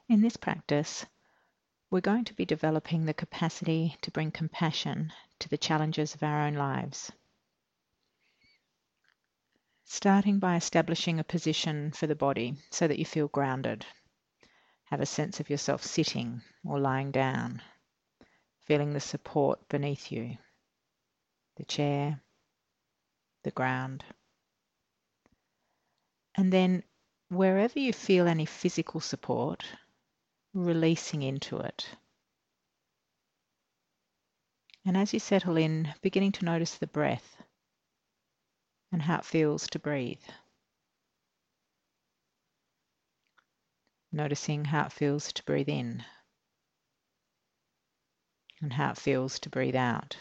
In this practice, we're going to be developing the capacity to bring compassion to the challenges of our own lives. Starting by establishing a position for the body so that you feel grounded. Have a sense of yourself sitting or lying down, feeling the support beneath you, the chair, the ground. And then wherever you feel any physical support, releasing into it. And as you settle in, beginning to notice the breath and how it feels to breathe. Noticing how it feels to breathe in and how it feels to breathe out.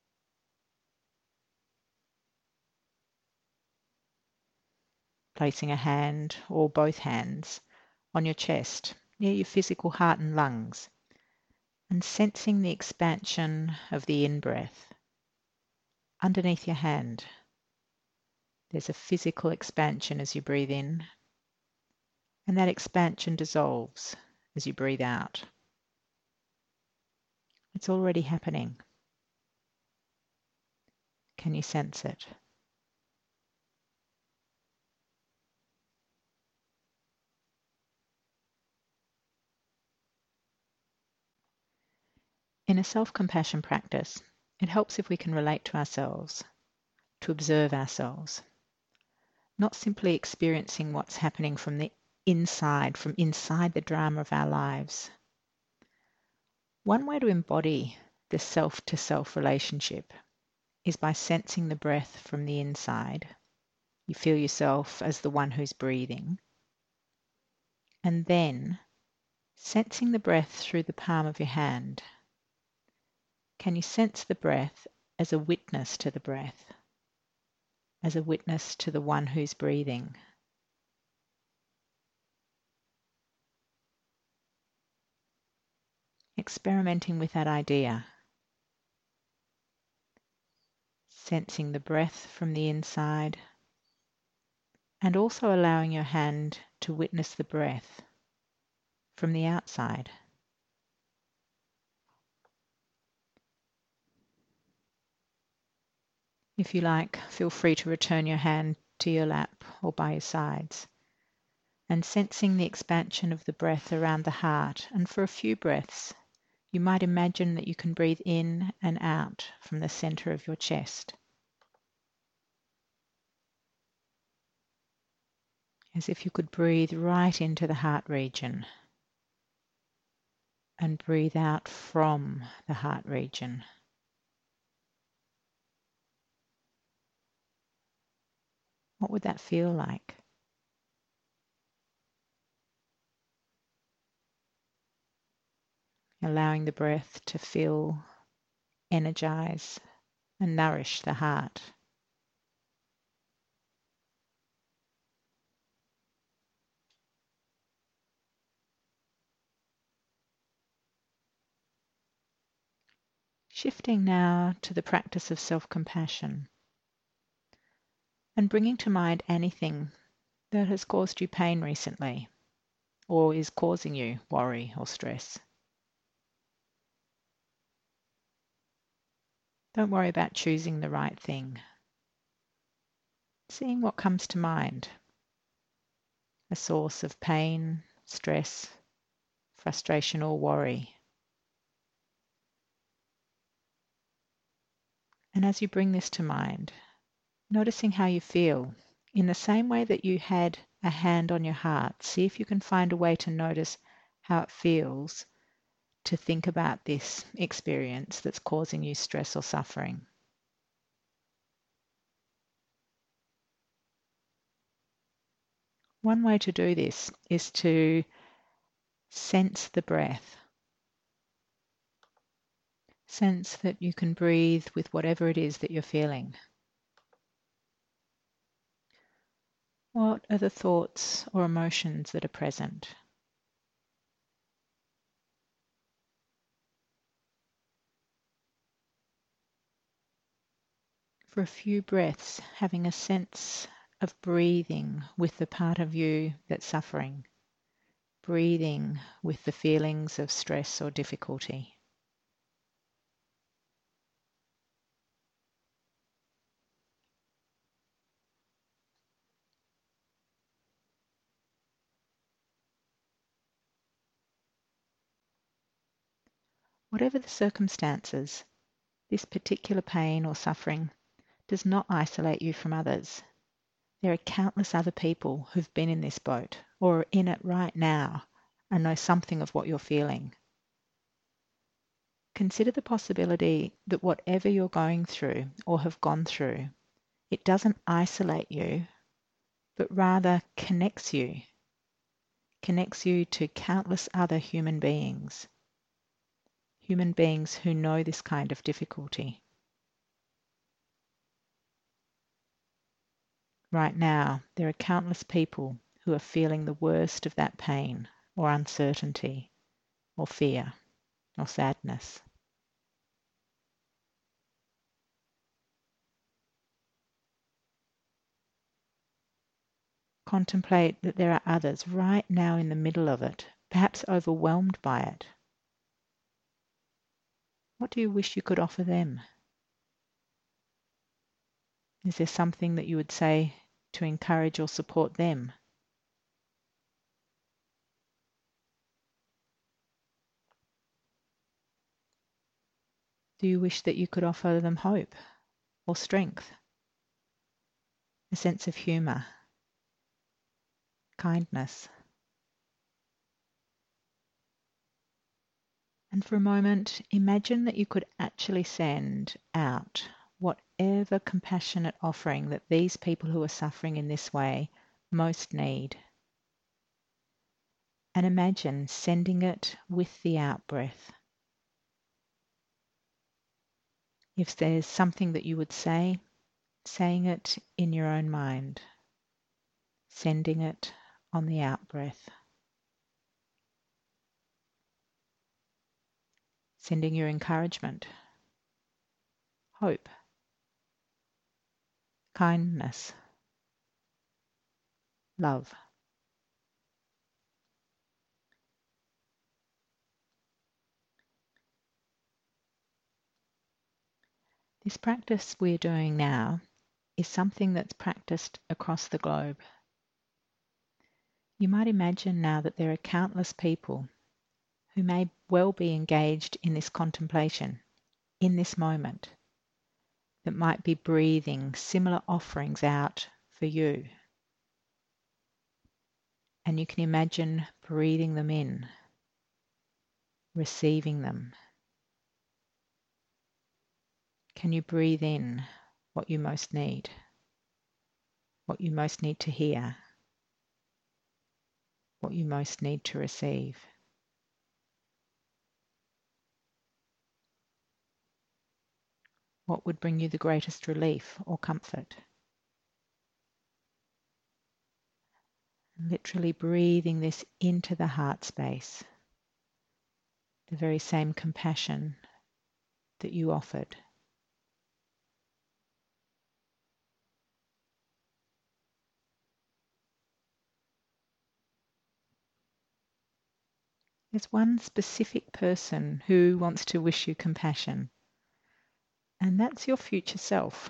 Placing a hand or both hands on your chest, near your physical heart and lungs, and sensing the expansion of the in-breath. Underneath your hand, there's a physical expansion as you breathe in, and that expansion dissolves as you breathe out. It's already happening. Can you sense it? In a self-compassion practice, it helps if we can relate to ourselves, to observe ourselves, not simply experiencing what's happening from inside the drama of our lives. One way to embody the self-to-self relationship is by sensing the breath from the inside. You feel yourself as the one who's breathing. And then sensing the breath through the palm of your hand. Can you sense the breath as a witness to the breath, as a witness to the one who's breathing? Experimenting with that idea. Sensing the breath from the inside and also allowing your hand to witness the breath from the outside. If you like, feel free to return your hand to your lap or by your sides, and sensing the expansion of the breath around the heart. And for a few breaths, you might imagine that you can breathe in and out from the center of your chest, as if you could breathe right into the heart region and breathe out from the heart region. What would that feel like? Allowing the breath to fill, energize, and nourish the heart. Shifting now to the practice of self-compassion and bringing to mind anything that has caused you pain recently or is causing you worry or stress. Don't worry about choosing the right thing. Seeing what comes to mind. A source of pain, stress, frustration or worry. And as you bring this to mind, noticing how you feel, in the same way that you had a hand on your heart, see if you can find a way to notice how it feels to think about this experience that's causing you stress or suffering. One way to do this is to sense the breath. Sense that you can breathe with whatever it is that you're feeling. What are the thoughts or emotions that are present? For a few breaths, having a sense of breathing with the part of you that's suffering. breathing with the feelings of stress or difficulty. Whatever the circumstances, this particular pain or suffering does not isolate you from others. There are countless other people who've been in this boat or are in it right now and know something of what you're feeling. Consider the possibility that whatever you're going through or have gone through, it doesn't isolate you, but rather connects you to countless other human beings who know this kind of difficulty. Right now, there are countless people who are feeling the worst of that pain or uncertainty or fear or sadness. Contemplate that there are others right now in the middle of it, perhaps overwhelmed by it. What do you wish you could offer them? Is there something that you would say to encourage or support them? Do you wish that you could offer them hope or strength, a sense of humour, kindness? And for a moment, imagine that you could actually send out whatever compassionate offering that these people who are suffering in this way most need. And imagine sending it with the out-breath. If there's something that you would say, saying it in your own mind, sending it on the out-breath. Sending your encouragement, hope, kindness, love. This practice we're doing now is something that's practiced across the globe. You might imagine now that there are countless people who may well be engaged in this contemplation, in this moment, that might be breathing similar offerings out for you. And you can imagine breathing them in, receiving them. Can you breathe in what you most need? What you most need to hear? What you most need to receive? What would bring you the greatest relief or comfort? Literally breathing this into the heart space, the very same compassion that you offered. There's one specific person who wants to wish you compassion, and that's your future self.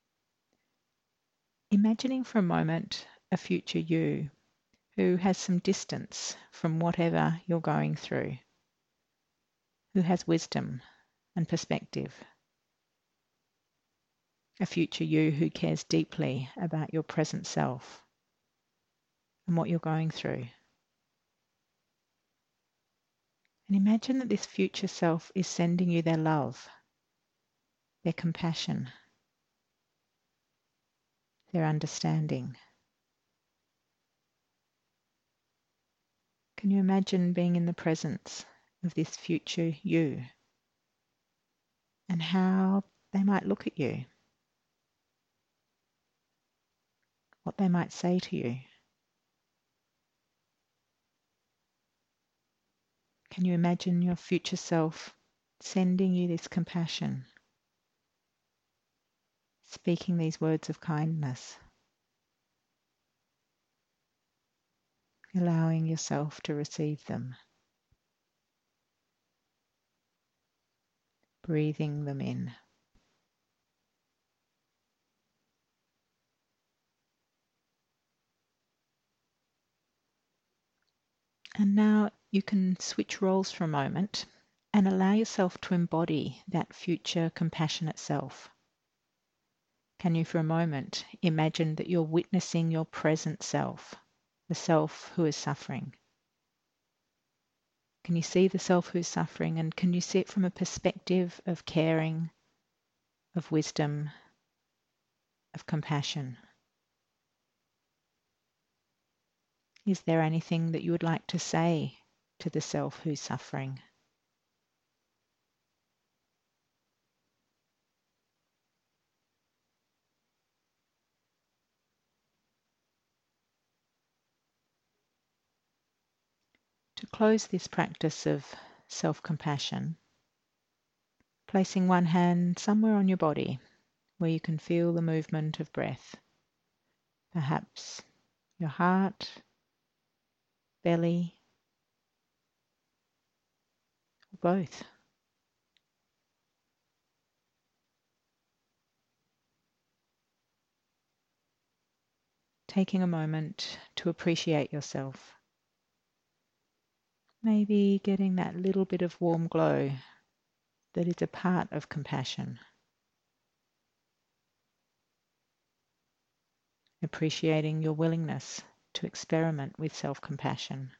Imagining for a moment a future you who has some distance from whatever you're going through, who has wisdom and perspective. A future you who cares deeply about your present self and what you're going through. And imagine that this future self is sending you their love, their compassion, their understanding. Can you imagine being in the presence of this future you and how they might look at you, what they might say to you? Can you imagine your future self sending you this compassion, speaking these words of kindness? allowing yourself to receive them, breathing them in. And now you can switch roles for a moment and allow yourself to embody that future compassionate self. Can you for a moment imagine that you're witnessing your present self, the self who is suffering? Can you see the self who's suffering, and can you see it from a perspective of caring, of wisdom, of compassion? Is there anything that you would like to say to the self who's suffering? To close this practice of self-compassion, placing one hand somewhere on your body where you can feel the movement of breath, perhaps your heart, belly, or both. Taking a moment to appreciate yourself. Maybe getting that little bit of warm glow that is a part of compassion. Appreciating your willingness to experiment with self-compassion.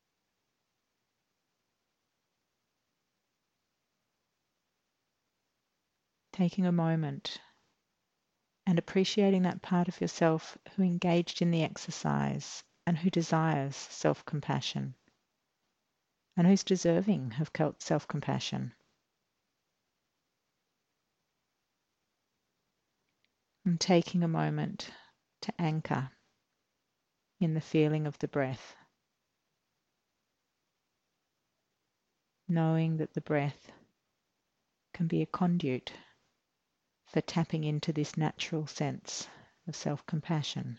Taking a moment and appreciating that part of yourself who engaged in the exercise and who desires self-compassion and who's deserving of self-compassion. And taking a moment to anchor in the feeling of the breath, knowing that the breath can be a conduit for tapping into this natural sense of self-compassion.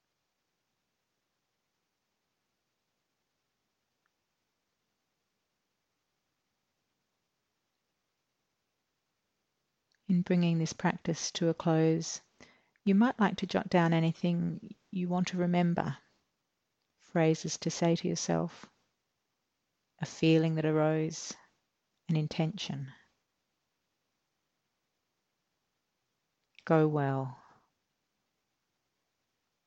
In bringing this practice to a close, you might like to jot down anything you want to remember, phrases to say to yourself, a feeling that arose, an intention. Go well.